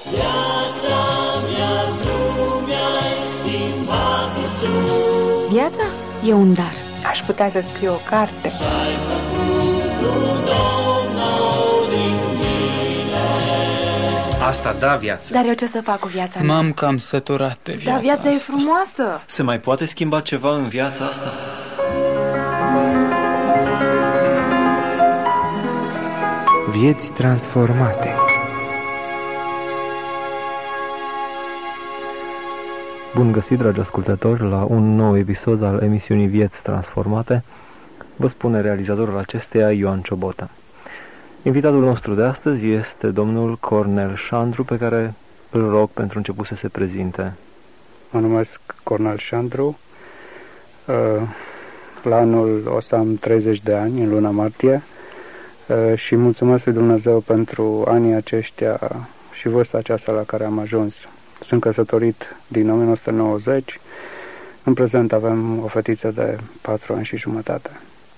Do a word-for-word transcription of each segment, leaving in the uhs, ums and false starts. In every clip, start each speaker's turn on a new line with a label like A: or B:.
A: Viața mea, tu mi-ai schimbat, Iisus.
B: Viața e un dar. Aș putea să scriu o carte.
A: Și-ai făcut un om nou din mine.
C: Asta da viață.
B: Dar eu ce să fac cu viața mea?
D: M-am cam săturat de viața
B: Dar viața
D: asta.
B: e frumoasă.
E: Se mai poate schimba ceva în viața asta?
F: Vieți transformate.
G: Bun găsit, dragi ascultători, la un nou episod al emisiunii Vieți Transformate. Vă spune realizatorul acesteia, Ioan Ciobota. Invitatul nostru de astăzi este domnul Cornel Șandru, pe care îl rog pentru început să se prezinte.
H: Mă numesc Cornel Șandru. La anul o să am treizeci de ani, în luna martie, și mulțumesc lui Dumnezeu pentru anii aceștia și vârsta aceasta la care am ajuns. Sunt căsătorit din o mie nouă sute nouăzeci. În prezent avem o fetiță de patru ani și jumătate.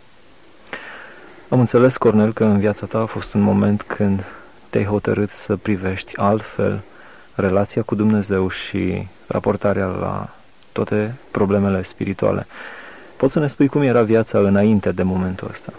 G: Am înțeles, Cornel, că în viața ta a fost un moment când te-ai hotărât să privești altfel relația cu Dumnezeu și raportarea la toate problemele spirituale. Poți să ne spui cum era viața înainte de momentul ăsta?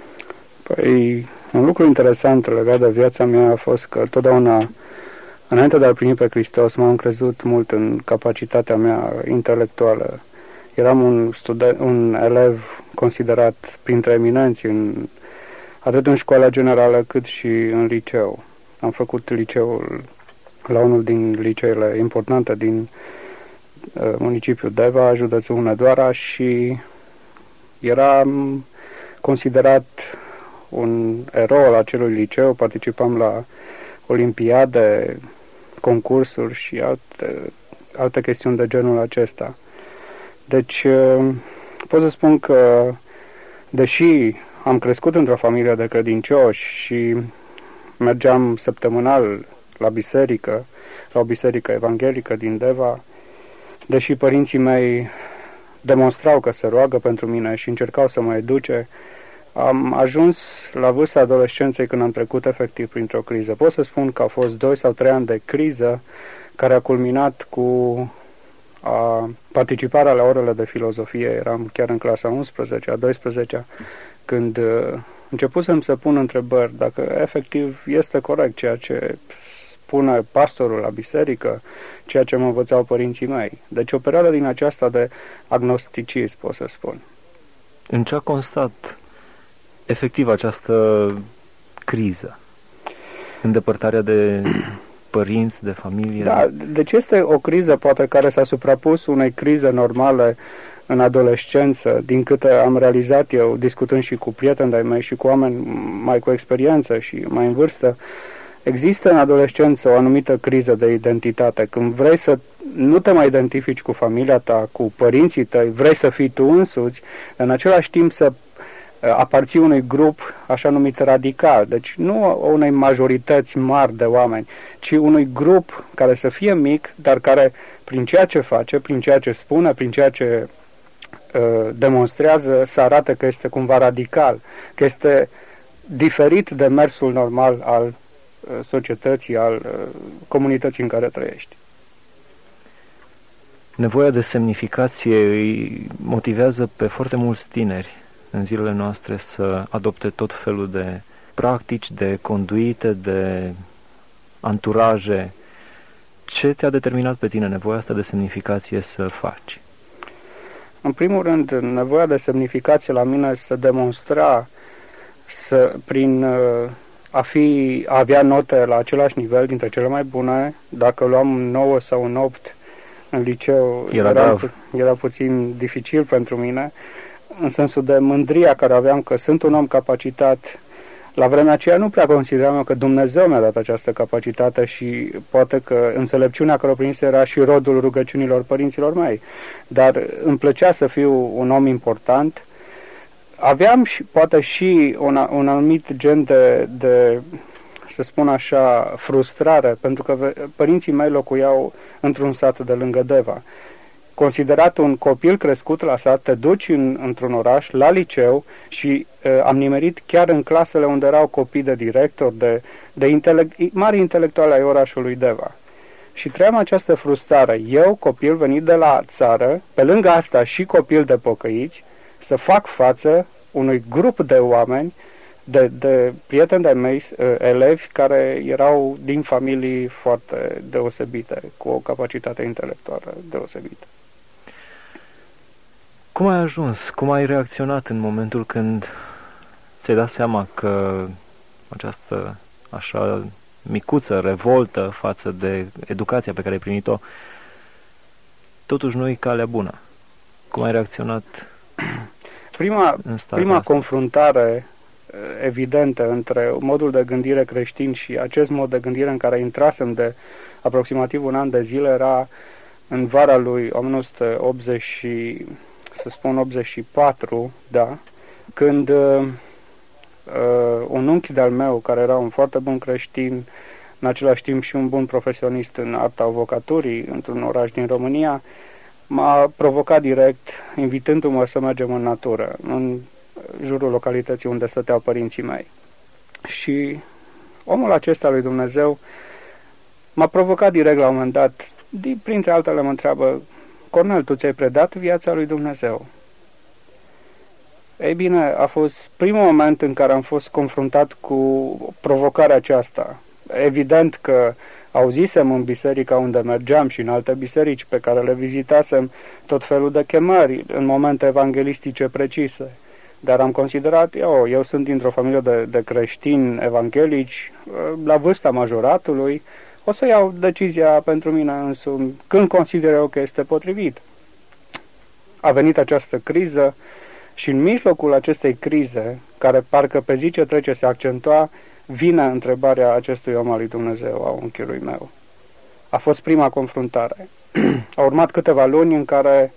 H: Păi, un lucru interesant legat de viața mea a fost că totdeauna, înainte de a primi pe Hristos, m-am crezut mult în capacitatea mea intelectuală. Eram un, student, un elev considerat printre eminenți, în, atât în școala generală cât și în liceu. Am făcut liceul la unul din liceele importante din uh, municipiul Deva, județul Hunedoara, și eram considerat un erou al acelui liceu. Participam la olimpiade, concursuri și alte, alte chestiuni de genul acesta. Deci pot să spun că, deși am crescut într-o familie de credincioși și mergeam săptămânal la biserică, la o biserică evanghelică din Deva, deși părinții mei demonstrau că se roagă pentru mine și încercau să mă educe, am ajuns la vârsta adolescenței când am trecut efectiv printr-o criză. Pot să spun că au fost doi sau trei ani de criză care a culminat cu a participarea la orele de filozofie. Eram chiar în clasa a unsprezecea, a doisprezecea, când uh, începusem să pun întrebări dacă efectiv este corect ceea ce spune pastorul la biserică, ceea ce mă învățau părinții mei. Deci o perioadă din aceasta de agnosticism, pot să spun.
G: În ce a constat efectiv această criză? Îndepărtarea de părinți, de familie?
H: Da, deci este o criză poate care s-a suprapus unei crize normale în adolescență, din câte am realizat eu, discutând și cu prieteni de-ai mei și cu oameni mai cu experiență și mai în vârstă. Există în adolescență o anumită criză de identitate, când vrei să nu te mai identifici cu familia ta, cu părinții tăi, vrei să fii tu însuți, în același timp să aparții unui grup așa numit radical, deci nu unei majorități mari de oameni, ci unui grup care să fie mic, dar care prin ceea ce face, prin ceea ce spune, prin ceea ce uh, demonstrează, să arate că este cumva radical, că este diferit de mersul normal al uh, societății, al uh, comunității în care trăiești.
G: Nevoia de semnificație îi motivează pe foarte mulți tineri în zilele noastre să adopte tot felul de practici, de conduite, de anturaje. Ce te-a determinat pe tine nevoia asta de semnificație să faci?
H: În primul rând, nevoia de semnificație la mine se demonstra să, prin a, fi, a avea note la același nivel, dintre cele mai bune. Dacă luam nouă sau un opt în liceu,
G: era,
H: era, era puțin dificil pentru mine, în sensul de mândria care aveam că sunt un om capacitat. La vremea aceea nu prea consideram eu că Dumnezeu mi-a dat această capacitate și poate că înțelepciunea care o primise era și rodul rugăciunilor părinților mei. Dar îmi plăcea să fiu un om important. Aveam și, poate și un, un anumit gen de, de, să spun așa, frustrare, pentru că părinții mei locuiau într-un sat de lângă Deva. Considerat un copil crescut la sat, te duci în, într-un oraș, la liceu, și uh, am nimerit chiar în clasele unde erau copii de director, de, de intele- mari intelectuali ai orașului Deva. Și trăiam această frustrare. Eu, copil venit de la țară, pe lângă asta și copil de pocăiți, să fac față unui grup de oameni, de, de prieteni de mei, elevi, care erau din familii foarte deosebite, cu o capacitate intelectuală deosebită.
G: Cum ai ajuns? Cum ai reacționat în momentul când ți-ai dat seama că această așa micuță revoltă față de educația pe care ai primit-o totuși nu e calea bună? Cum ai reacționat?
H: Prima, prima confruntare evidentă între modul de gândire creștin și acest mod de gândire în care intrasem de aproximativ un an de zile era în vara lui o mie nouă sute optzeci, să spun optzeci și patru, da, când uh, un unchi de-al meu, care era un foarte bun creștin, în același timp și un bun profesionist în arta avocaturii într-un oraș din România, m-a provocat direct, invitându-mă să mergem în natură, în jurul localității unde stăteau părinții mei. Și omul acesta lui Dumnezeu m-a provocat direct la un moment dat, printre altele mă întreabă: Cornel, tu ți-ai predat viața lui Dumnezeu? Ei bine, a fost primul moment în care am fost confruntat cu provocarea aceasta. Evident că auzisem în biserica unde mergeam și în alte biserici pe care le vizitasem tot felul de chemări în momente evanghelistice precise. Dar am considerat, eu, eu sunt dintr-o familie de, de creștini evanghelici, la vârsta majoratului, o să iau decizia pentru mine însumi când consider eu că este potrivit. A venit această criză și în mijlocul acestei crize, care parcă pe zi ce trece se accentua, vine întrebarea acestui om al lui Dumnezeu, a unchiului meu. A fost prima confruntare. A urmat câteva luni în care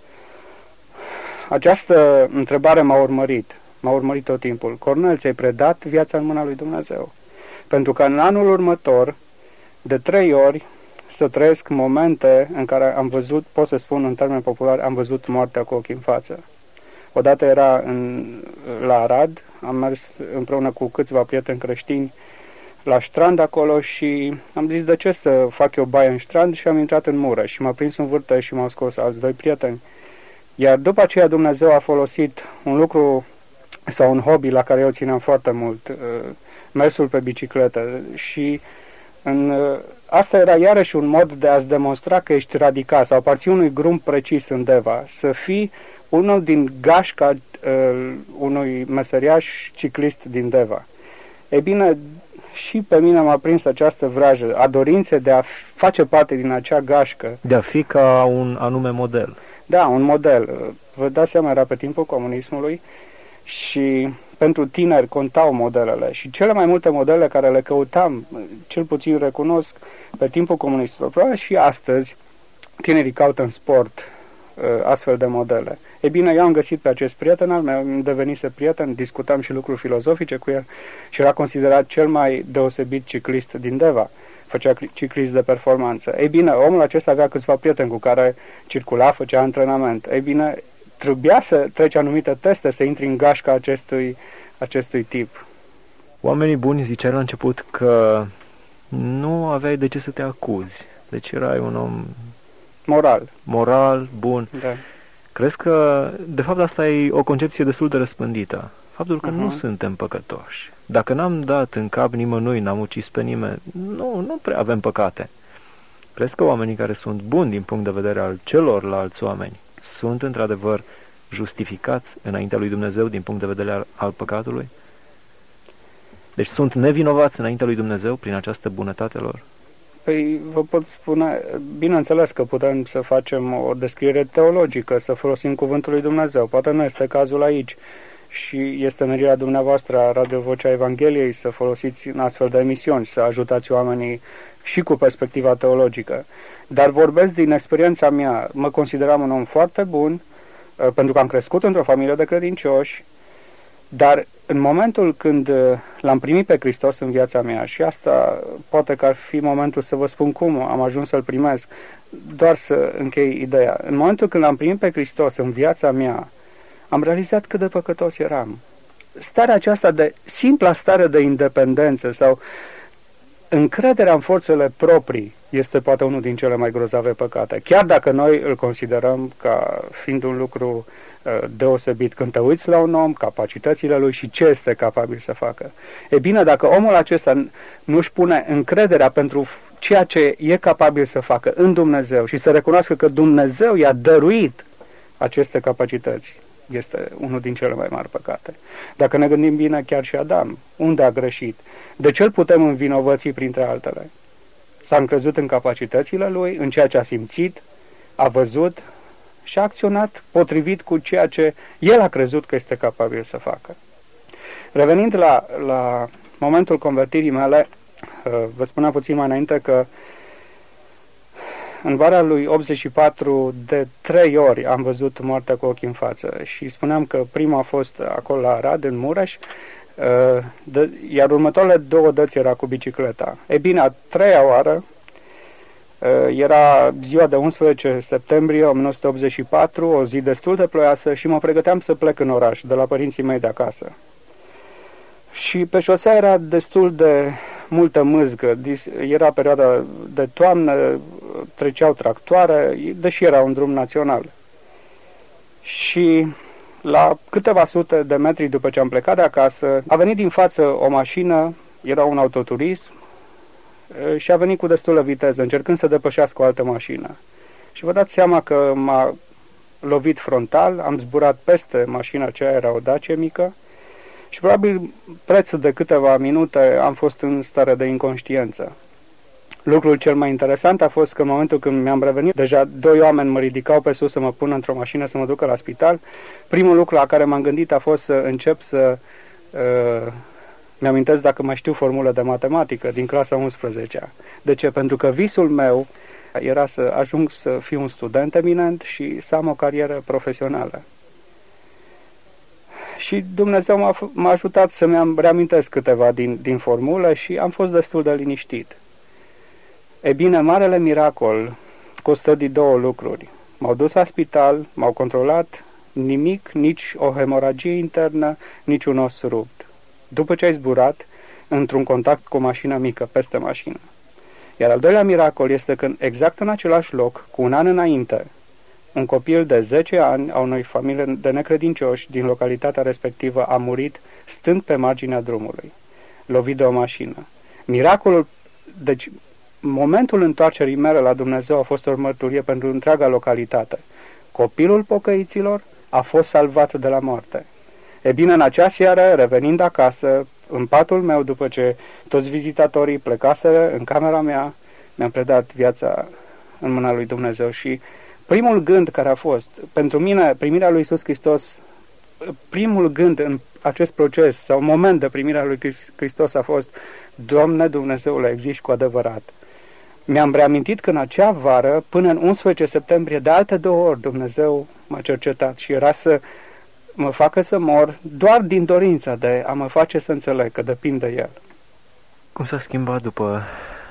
H: această întrebare m-a urmărit. M-a urmărit tot timpul. Cornel, ți-ai predat viața în mâna lui Dumnezeu? Pentru că în anul următor, de trei ori, să trăiesc momente în care am văzut, pot să spun în termeni populari, am văzut moartea cu ochii în față. Odată era în, la Arad, am mers împreună cu câțiva prieteni creștini la strand acolo și am zis de ce să fac eu baie în strand și am intrat în mură și m-a prins un vârtej și m-au scos alți doi prieteni. Iar după aceea Dumnezeu a folosit un lucru sau un hobby la care eu țineam foarte mult, mersul pe bicicletă și în, asta era iarăși un mod de a-ți demonstra că ești radical sau aparții unui grup precis în Deva, să fii unul din gașca uh, unui meseriaș ciclist din Deva. Ei bine, și pe mine m-a prins această vrajă, a dorinței de a face parte din acea gașcă.
G: De a fi ca un anume model.
H: Da, un model. Vă dați seama, era pe timpul comunismului și pentru tineri contau modelele și cele mai multe modele care le căutam, cel puțin recunosc, pe timpul comunistilor. Probabil și astăzi tinerii caută în sport astfel de modele. Ei bine, eu am găsit pe acest prieten al meu, îmi devenise prieten, discutam și lucruri filozofice cu el și era considerat cel mai deosebit ciclist din Deva. Făcea ciclist de performanță. Ei bine, omul acesta avea câțiva prieteni cu care circula, făcea antrenament. Ei bine, trebuia să treci anumite teste, să intri în gașca acestui, acestui tip.
G: Oamenii buni ziceai la început că nu aveai de ce să te acuzi. Deci erai un om
H: moral.
G: Moral, bun.
H: Da.
G: Crezi că, de fapt, asta e o concepție destul de răspândită. Faptul că uh-huh. nu suntem păcătoși. Dacă n-am dat în cap nimănui, n-am ucis pe nimeni, nu, nu prea avem păcate. Crezi că oamenii care sunt buni din punct de vedere al celorlalți oameni sunt, într-adevăr, justificați înaintea lui Dumnezeu din punct de vedere al, al păcatului? Deci sunt nevinovați înaintea lui Dumnezeu prin această bunătate lor?
H: Păi vă pot spune, bineînțeles că putem să facem o descriere teologică, să folosim cuvântul lui Dumnezeu. Poate nu este cazul aici și este merirea dumneavoastră a Radio Vocea Evangheliei să folosiți în astfel de emisiuni, să ajutați oamenii și cu perspectiva teologică. Dar vorbesc din experiența mea, mă consideram un om foarte bun, pentru că am crescut într-o familie de credincioși, dar în momentul când l-am primit pe Hristos în viața mea, și asta poate că ar fi momentul să vă spun cum am ajuns să-L primesc, doar să închei ideea. În momentul când l-am primit pe Hristos în viața mea, am realizat cât de păcătos eram. Starea aceasta de, simpla stare de independență sau încrederea în forțele proprii este poate unul din cele mai grozave păcate. Chiar dacă noi îl considerăm ca fiind un lucru uh, deosebit, când te uiți la un om, capacitățile lui și ce este capabil să facă. E bine, dacă omul acesta nu își pune încrederea pentru ceea ce e capabil să facă în Dumnezeu și să recunoască că Dumnezeu i-a dăruit aceste capacități, este unul din cele mai mari păcate. Dacă ne gândim bine, chiar și Adam, unde a greșit? De ce îl putem învinovăți printre altele? S-a încrezut în capacitățile lui, în ceea ce a simțit, a văzut și a acționat potrivit cu ceea ce el a crezut că este capabil să facă. Revenind la, la momentul convertirii mele, vă spuneam puțin mai înainte că în vara lui optzeci și patru de trei ori am văzut moartea cu ochii în față și spuneam că prima a fost acolo la Arad, în Mureș, iar următoarele două dăți era cu bicicleta. E bine, a treia oară era ziua de unsprezece septembrie o mie nouă sute optzeci și patru, o zi destul de ploioasă și mă pregăteam să plec în oraș, de la părinții mei de acasă. Și pe șosea era destul de multă mâzgă, era perioada de toamnă, treceau tractoare, deși era un drum național. Și la câteva sute de metri după ce am plecat de acasă, a venit din față o mașină, era un autoturism, și a venit cu destulă viteză, încercând să depășească o altă mașină. Și vă dați seama că m-a lovit frontal, am zburat peste mașina aceea, era o Dacia mică, și probabil preț de câteva minute am fost în stare de inconștiență. Lucrul cel mai interesant a fost că în momentul când mi-am revenit, deja doi oameni mă ridicau pe sus să mă pună într-o mașină să mă ducă la spital. Primul lucru la care m-am gândit a fost să încep să uh, mi-amintesc dacă mai știu formulă de matematică din clasa unsprezecea. De ce? Pentru că visul meu era să ajung să fiu un student eminent și să am o carieră profesională. Și Dumnezeu m-a, m-a ajutat să-mi reamintesc câteva din, din formulă și am fost destul de liniștit. E bine, marele miracol costă de două lucruri. M-au dus la spital, m-au controlat, nimic, nici o hemoragie internă, nici un os rupt. După ce ai zburat, într-un contact cu o mașină mică, peste mașină. Iar al doilea miracol este că exact în același loc, cu un an înainte, un copil de zece ani a unei familii de necredincioși din localitatea respectivă a murit stând pe marginea drumului, lovit de o mașină. Miracolul, deci momentul întoarcerii mele la Dumnezeu a fost o mărturie pentru întreaga localitate. Copilul pocăiților a fost salvat de la moarte. E bine, în acea seară, revenind acasă, în patul meu, după ce toți vizitatorii plecaseră în camera mea, mi-am predat viața în mâna lui Dumnezeu și primul gând care a fost, pentru mine, primirea lui Iisus Hristos, primul gând în acest proces sau moment de primirea lui Hristos a fost: Doamne Dumnezeule, existi cu adevărat. Mi-am reamintit că în acea vară, până în unsprezece septembrie, de alte două ori Dumnezeu m-a cercetat și era să mă facă să mor doar din dorința de a mă face să înțeleg că depind de El.
G: Cum s-a schimbat după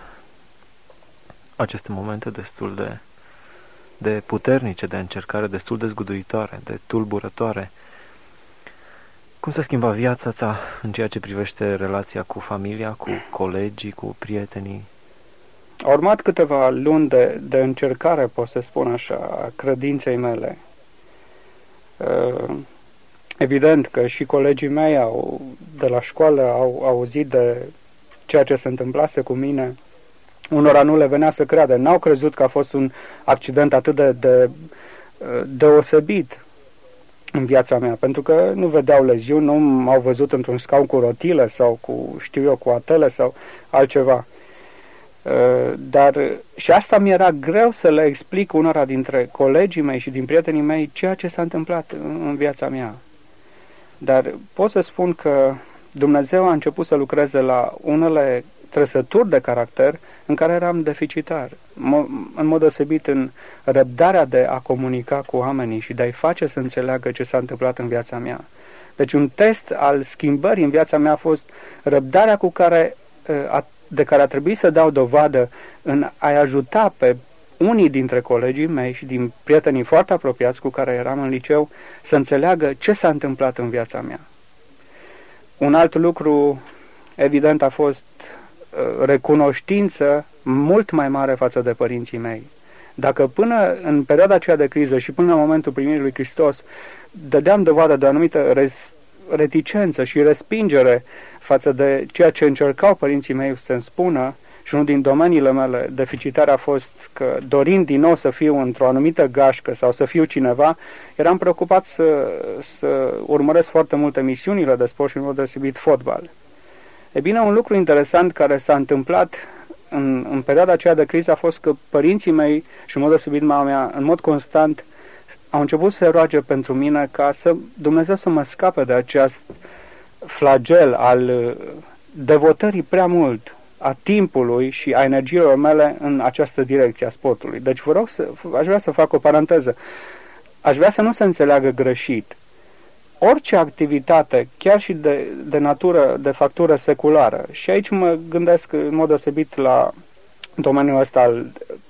G: aceste momente destul de, de puternice, de încercare, destul de zguduitoare, de tulburătoare? Cum s-a schimbat viața ta în ceea ce privește relația cu familia, cu colegii, cu prietenii?
H: Au urmat câteva luni de, de încercare, pot să spun așa, a credinței mele. Evident că și colegii mei au, de la școală au auzit de ceea ce se întâmplase cu mine. Unora nu le venea să creadă, n-au crezut că a fost un accident atât de, de deosebit în viața mea, pentru că nu vedeau leziuni, nu m-au văzut într-un scaun cu rotile sau cu, știu eu, cu atele sau altceva. Dar și asta mi-era greu să le explic unora dintre colegii mei și din prietenii mei ceea ce s-a întâmplat în viața mea. Dar pot să spun că Dumnezeu a început să lucreze la unele trăsături de caracter în care eram deficitar, în mod deosebit în răbdarea de a comunica cu oamenii și de a-i face să înțeleagă ce s-a întâmplat în viața mea. Deci un test al schimbării în viața mea a fost răbdarea cu care, de care a trebuit să dau dovadă în a-i ajuta pe unii dintre colegii mei și din prietenii foarte apropiați cu care eram în liceu să înțeleagă ce s-a întâmplat în viața mea. Un alt lucru evident a fost recunoștință mult mai mare față de părinții mei. Dacă până în perioada aceea de criză și până în momentul primirii lui Hristos dădeam dovadă de o anumită res- reticență și respingere față de ceea ce încercau părinții mei să-mi spună, și unul din domeniile mele deficitare a fost că, dorind din nou să fiu într-o anumită gașcă sau să fiu cineva, eram preocupat să, să urmăresc foarte multe emisiunile de sport și în mod deosebit fotbal. E bine, un lucru interesant care s-a întâmplat în, în perioada aceea de criză a fost că părinții mei și în mod deosebit mama mea, în mod constant, au început să roage pentru mine ca să Dumnezeu să mă scape de acest flagel al devotării prea mult a timpului și a energiilor mele în această direcție a sportului. Deci vă rog să, aș vrea să fac o paranteză. Aș vrea să nu se înțeleagă greșit. Orice activitate, chiar și de, de natură, de factură seculară, și aici mă gândesc în mod deosebit la domeniul ăsta al,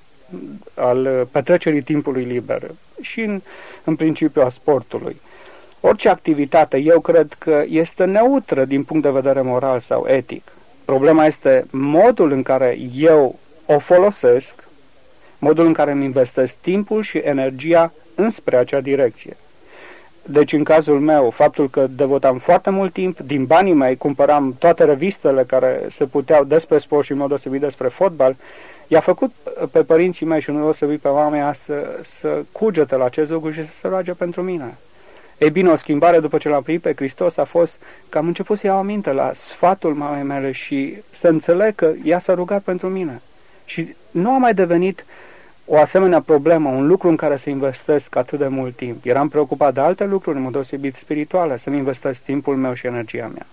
H: al petrecerii timpului liber și în, în principiu a sportului. Orice activitate, eu cred că este neutră din punct de vedere moral sau etic. Problema este modul în care eu o folosesc, modul în care îmi investesc timpul și energia înspre acea direcție. Deci, în cazul meu, faptul că devotam foarte mult timp, din banii mei cumpăram toate revistele care se puteau despre sport și în mod deosebit despre fotbal, i-a făcut pe părinții mei și în mod deosebit pe mama mea să, să cugete la acest lucru și să se roage pentru mine. Ei bine, o schimbare după ce l-am primit pe Hristos a fost că am început să iau aminte la sfatul mamei mele și să înțeleg că ea s-a rugat pentru mine. Și nu a mai devenit o asemenea problemă, un lucru în care să investesc atât de mult timp. Eram preocupat de alte lucruri, în mod deosebit spirituale, să-mi investesc timpul meu și energia mea.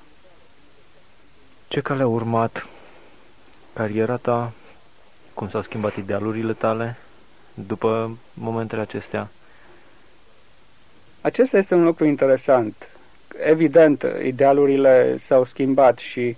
G: Ce cale a urmat cariera ta? Cum s-au schimbat idealurile tale după momentele acestea?
H: Acesta este un lucru interesant. Evident, idealurile s-au schimbat și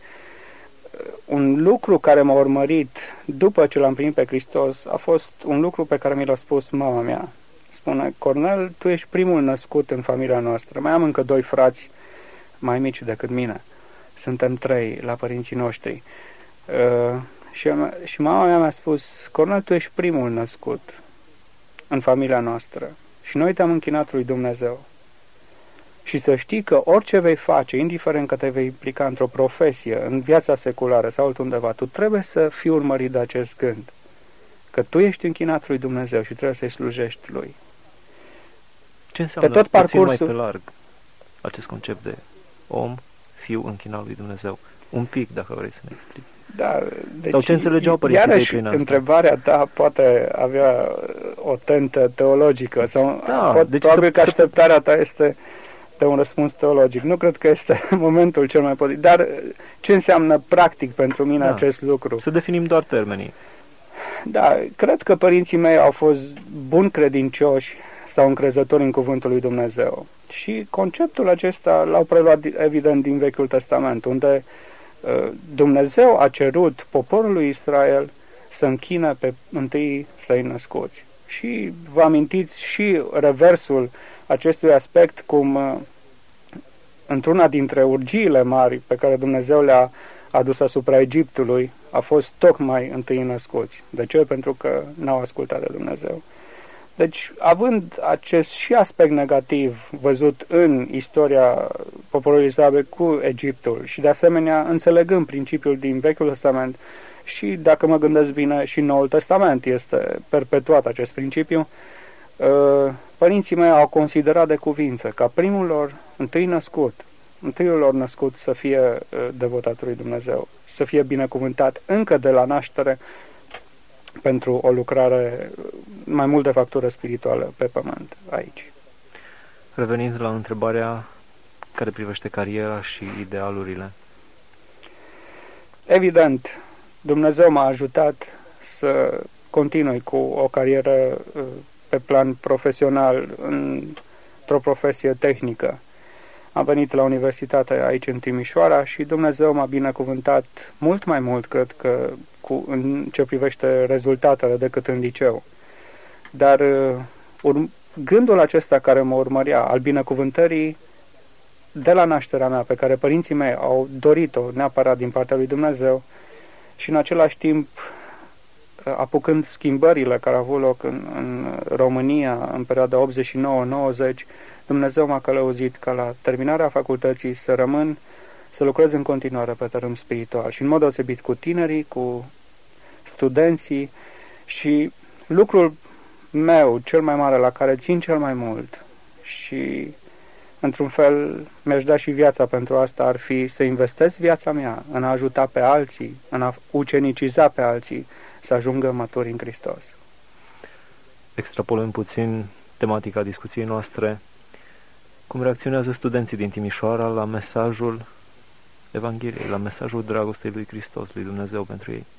H: un lucru care m-a urmărit după ce l-am primit pe Hristos a fost un lucru pe care mi l-a spus mama mea. Spune: Cornel, tu ești primul născut în familia noastră. Mai am încă doi frați mai mici decât mine. Suntem trei la părinții noștri. Uh, și, și mama mea mi-a spus: Cornel, tu ești primul născut în familia noastră. Și noi te-am închinat lui Dumnezeu. Și să știi că orice vei face, indiferent că te vei implica într-o profesie, în viața seculară sau altundeva, tu trebuie să fii urmărit de acest gând. Că tu ești închinat lui Dumnezeu și trebuie să-i slujești lui.
G: Ce înseamnă
H: pe tot parcursul
G: mai pe larg acest concept de om, fiu închinat lui Dumnezeu? Un pic, dacă vrei să ne explici.
H: Da, deci,
G: sau ce înțelegeau părinții tăi prin asta?
H: Întrebarea ta poate avea o tentă teologică sau
G: da,
H: pot,
G: deci
H: probabil
G: să,
H: că așteptarea ta este de un răspuns teologic. Nu cred că este momentul cel mai potrivit. Dar ce înseamnă practic pentru mine da, acest lucru?
G: Să definim doar termenii.
H: Da, cred că părinții mei au fost buni credincioși sau încrezători în cuvântul lui Dumnezeu. Și conceptul acesta l-au preluat evident din Vechiul Testament, unde Dumnezeu a cerut poporului Israel să închine pe întâi săi născuți. Și vă amintiți și reversul acestui aspect, cum într-una dintre urgiile mari pe care Dumnezeu le-a adus asupra Egiptului a fost tocmai întâi născuți. De ce? Pentru că n-au ascultat de Dumnezeu. Deci, având acest și aspect negativ văzut în istoria poporului Israel cu Egiptul și de asemenea înțelegând principiul din Vechiul Testament și, dacă mă gândesc bine, și Noul Testament este perpetuat acest principiu, părinții mei au considerat de cuvință ca primul lor întâi născut, întâiul lor născut să fie devotat lui Dumnezeu, să fie binecuvântat încă de la naștere pentru o lucrare mai mult de factură spirituală pe pământ aici.
G: Revenind la întrebarea care privește cariera și idealurile.
H: Evident, Dumnezeu m-a ajutat să continui cu o carieră pe plan profesional într-o profesie tehnică. Am venit la universitate aici în Timișoara și Dumnezeu m-a binecuvântat mult mai mult, cred că, cu, în ce privește rezultatele decât în liceu. Dar urm, gândul acesta care mă urmărea, al binecuvântării de la nașterea mea, pe care părinții mei au dorit-o neapărat din partea lui Dumnezeu, și în același timp, apucând schimbările care au avut loc în, în România în perioada optzeci și nouă nouăzeci, Dumnezeu m-a călăuzit ca la terminarea facultății să rămân, să lucrez în continuare pe tărâm spiritual și în mod deosebit cu tinerii, cu studenții și lucrul meu cel mai mare la care țin cel mai mult și într-un fel mi-aș da și viața pentru asta ar fi să investesc viața mea în a ajuta pe alții, în a uceniciza pe alții să ajungă maturi în Hristos.
G: Extrapolând puțin tematica discuției noastre, cum reacționează studenții din Timișoara la mesajul Evangheliei, la mesajul dragostei lui Hristos, lui Dumnezeu pentru ei?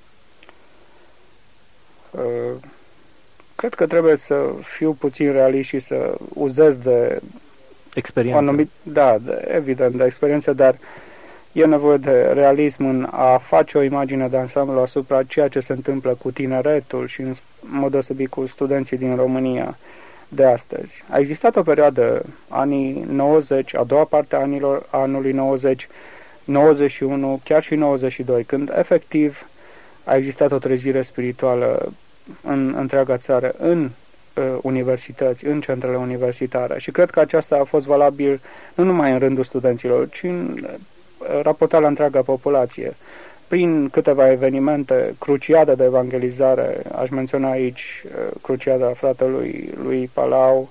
H: Uh, cred că trebuie să fiu puțin realist și să uzez de
G: experiență.
H: Anumit, da, de, evident, de experiență, dar e nevoie de realism în a face o imagine de ansamblu asupra ceea ce se întâmplă cu tineretul și în mod deosebit cu studenții din România de astăzi. A existat o perioadă, anii nouăzeci, a doua parte a anilor, anului nouăzeci, nouăzeci și unu, chiar și nouăzeci și doi, când efectiv a existat o trezire spirituală în întreaga țară, în uh, universități, în centrele universitare. Și cred că aceasta a fost valabil nu numai în rândul studenților, ci în uh, raportat la întreaga populație. Prin câteva evenimente, cruciade de evangelizare, aș menționa aici uh, cruciada fratelui lui Palau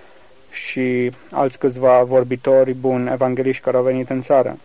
H: și alți câțiva vorbitori buni, evangeliști care au venit în țară.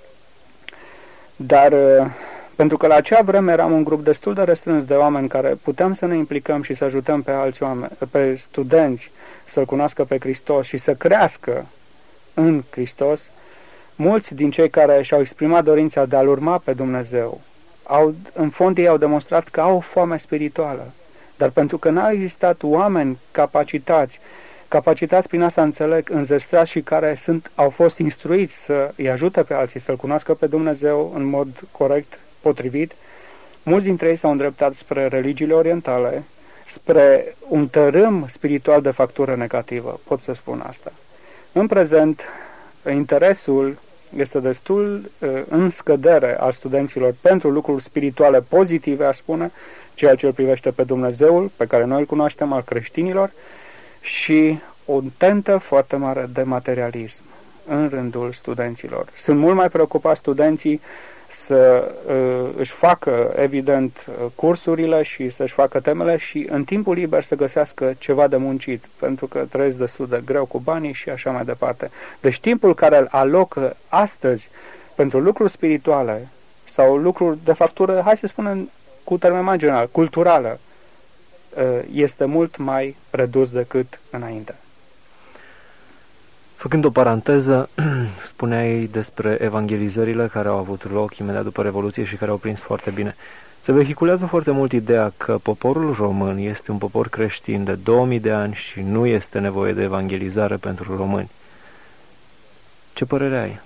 H: Dar uh, pentru că la acea vreme eram un grup destul de restrâns de oameni care puteam să ne implicăm și să ajutăm pe alți oameni, pe studenți să-L cunoască pe Hristos și să crească în Hristos, mulți din cei care și-au exprimat dorința de a-L urma pe Dumnezeu, au, în fond ei au demonstrat că au o foame spirituală. Dar pentru că n-au existat oameni capacitați, capacitați prin asta înțeleg, înzestrați și care sunt, au fost instruiți să îi ajute pe alții să-L cunoască pe Dumnezeu în mod corect, potrivit, mulți dintre ei s-au îndreptat spre religiile orientale, spre un tărâm spiritual de factură negativă, pot să spun asta. În prezent, interesul este destul uh, în scădere al studenților pentru lucruri spirituale pozitive, aș spune, ceea ce îl privește pe Dumnezeul, pe care noi îl cunoaștem, al creștinilor, și o tentă foarte mare de materialism în rândul studenților. Sunt mult mai preocupați studenții să uh, își facă, evident, cursurile și să-și facă temele și în timpul liber să găsească ceva de muncit, pentru că trăiesc destul de greu cu banii și așa mai departe. Deci timpul care îl alocă astăzi pentru lucruri spirituale sau lucruri de factură, hai să spunem cu termen mai general, culturală, uh, este mult mai redus decât înainte.
G: Făcând o paranteză, spuneai despre evangelizările care au avut loc imediat după Revoluție și care au prins foarte bine. Se vehiculează foarte mult ideea că poporul român este un popor creștin de două mii de ani și nu este nevoie de evangelizare pentru români. Ce părere ai?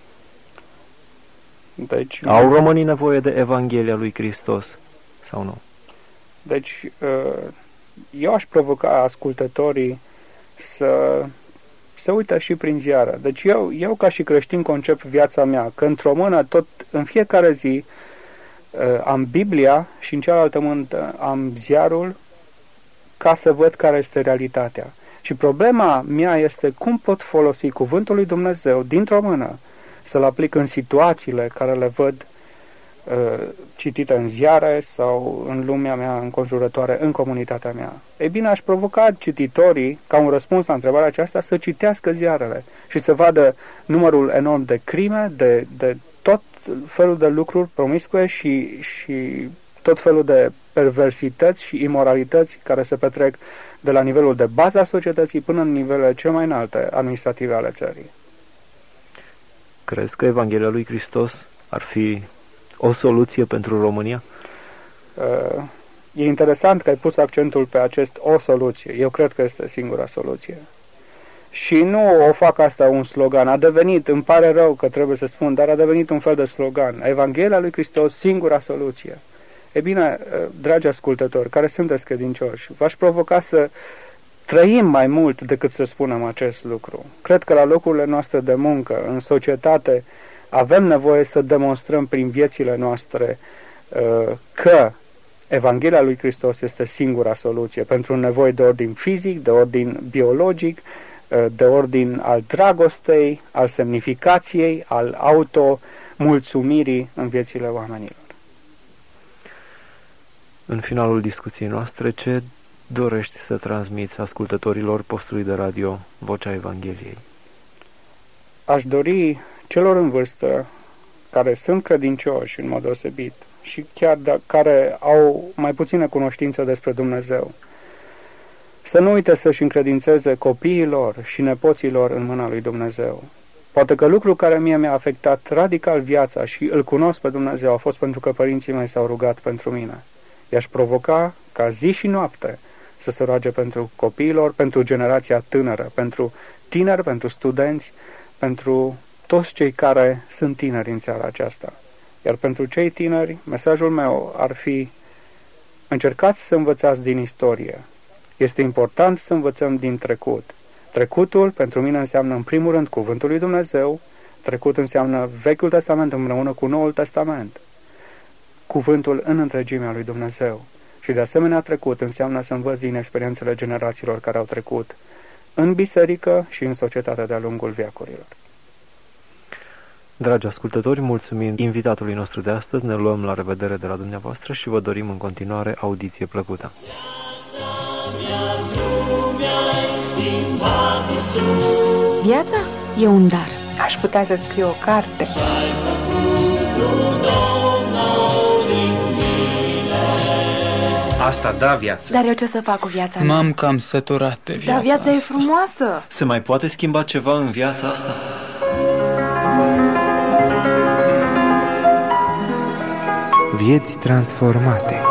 H: Deci,
G: au românii nevoie de Evanghelia lui Hristos sau nu?
H: Deci, eu aș provoca ascultătorii să... se uită și prin ziară. Deci eu, eu ca și creștin concep viața mea, că într-o mână tot, în fiecare zi uh, am Biblia și în cealaltă mână am ziarul ca să văd care este realitatea. Și problema mea este cum pot folosi cuvântul lui Dumnezeu dintr-o mână să-l aplic în situațiile care le văd uh, citite în ziare sau în lumea mea înconjurătoare, în comunitatea mea. Ei bine, aș provoca cititorii, ca un răspuns la întrebarea aceasta, să citească ziarele și să vadă numărul enorm de crime, de, de tot felul de lucruri promiscue și, și tot felul de perversități și imoralități care se petrec de la nivelul de bază a societății până în nivelele cel mai înalte administrative ale țării.
G: Crezi că Evanghelia lui Hristos ar fi o soluție pentru România?
H: Uh, e interesant că ai pus accentul pe acest o soluție. Eu cred că este singura soluție. Și nu o fac asta un slogan. A devenit, îmi pare rău că trebuie să spun, dar a devenit un fel de slogan. Evanghelia lui Hristos, singura soluție. E bine, dragi ascultători, care sunteți credincioși, v-aș provoca să trăim mai mult decât să spunem acest lucru. Cred că la locurile noastre de muncă, în societate, avem nevoie să demonstrăm prin viețile noastre că Evanghelia lui Hristos este singura soluție pentru un nevoi de ordin fizic, de ordin biologic, de ordin al dragostei, al semnificației, al auto-mulțumirii în viețile oamenilor.
G: În finalul discuției noastre, ce dorești să transmiți ascultătorilor postului de radio Vocea Evangheliei?
H: Aș dori celor în vârstă, care sunt credincioși în mod deosebit și chiar de, care au mai puțină cunoștință despre Dumnezeu, să nu uite să-și încredințeze copiilor și nepoților în mâna lui Dumnezeu. Poate că lucrul care mie mi-a afectat radical viața și îl cunosc pe Dumnezeu a fost pentru că părinții mei s-au rugat pentru mine. I-aș provoca ca zi și noapte să se roage pentru copiilor, pentru generația tânără, pentru tineri, pentru studenți, pentru toți cei care sunt tineri în țara aceasta. Iar pentru cei tineri, mesajul meu ar fi: încercați să învățați din istorie. Este important să învățăm din trecut. Trecutul pentru mine înseamnă în primul rând Cuvântul lui Dumnezeu, trecut înseamnă Vechiul Testament împreună cu Noul Testament, Cuvântul în întregimea lui Dumnezeu. Și de asemenea trecut înseamnă să învăț din experiențele generațiilor care au trecut în biserică și în societatea de-a lungul veacurilor.
G: Dragi ascultători, mulțumim invitatului nostru de astăzi, ne luăm la revedere de la dumneavoastră și vă dorim în continuare audiție plăcută.
B: Viața e un dar. Aș putea să scriu o carte.
C: Asta da viață.
B: Dar eu ce să fac cu viața mea?
D: M-am cam săturat de viața
B: Dar viața
D: asta.
B: e frumoasă.
E: Se mai poate schimba ceva în viața asta?
F: Vieți transformate.